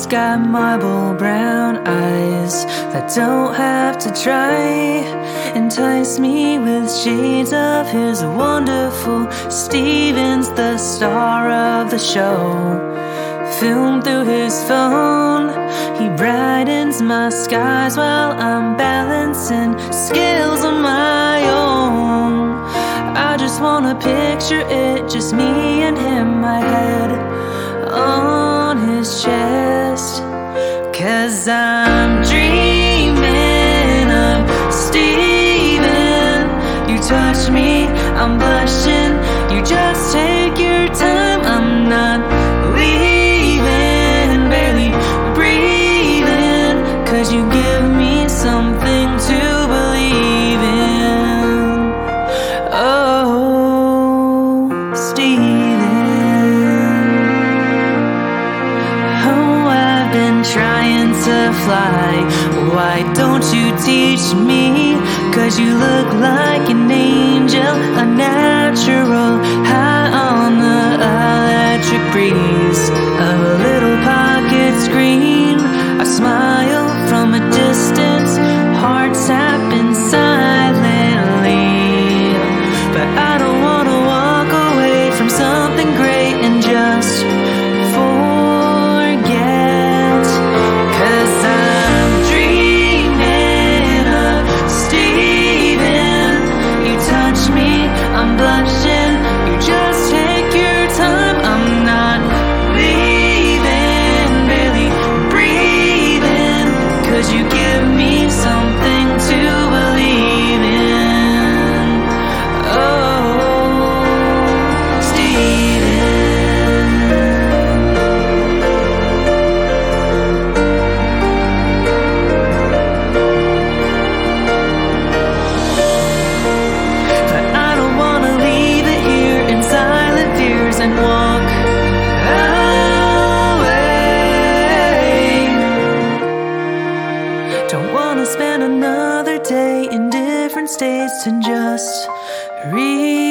got marble brown eyes that don't have to try. Entice me with shades of his wonderful. Steven's the star of the show. Filmed through his phone, he brightens my skies while I'm balancing scales on my own. I just wanna picture it, just me and him, my head on his chest. 'Cause I'm dreaming of Steven. You touch me, I'm blushing. You just take your time, I'm not leaving, barely breathing. 'Cause you give me something to believe in. Oh, Steven. Oh, I've been trying to fly. Why don't you teach me? 'Cause you look like an angel, a natural, high on the electric breeze of a little pocket screen. I smile from a distance, hearts tapping silently. But I don't wanna walk away from something great and just forget. 'Cause I'm dreaming of Steven. You touch me, I'm blushing. You just take your time, I'm not leaving, barely breathing. 'Cause you give me something to believe in. Oh, Steven. But I don't wanna leave it here in silent fears and walk away. Don't wanna spend another day in different states and just read.